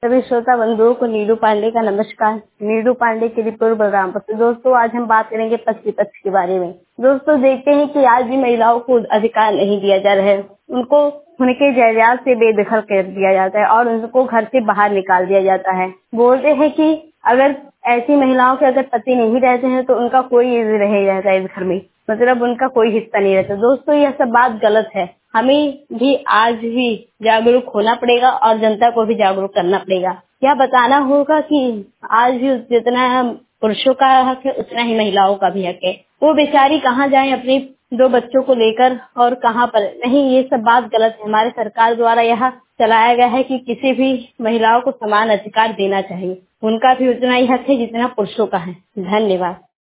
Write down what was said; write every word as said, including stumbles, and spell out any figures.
सभी श्रोता बंधुओं को नीरू पांडे का नमस्कार। नीरू पांडे की रिपोर्ट बलरामपुर से। दोस्तों, आज हम बात करेंगे पति पक्ष के बारे में। दोस्तों, देखते हैं कि आज भी महिलाओं को अधिकार नहीं दिया जा रहा है। उनको उनके जायदाद से बेदखल कर दिया जाता है और उनको घर से बाहर निकाल दिया जाता है। बोलते हैं कि अगर ऐसी महिलाओं के अगर पति नहीं रहते हैं तो उनका कोई नहीं रहता है इस घर में, मतलब उनका कोई हिस्सा नहीं रहता। दोस्तों, यह सब बात गलत है। हमें भी आज भी जागरूक होना पड़ेगा और जनता को भी जागरूक करना पड़ेगा। यह बताना होगा कि आज भी जितना पुरुषों का हक है उतना ही महिलाओं का भी हक है। वो बेचारी कहाँ जाएं अपने दो बच्चों को लेकर और कहाँ पर नहीं। ये सब बात गलत है। हमारे सरकार द्वारा यह चलाया गया है कि किसी भी महिलाओं को समान अधिकार देना चाहिए। उनका भी उतना ही हक है जितना पुरुषों का है। धन्यवाद।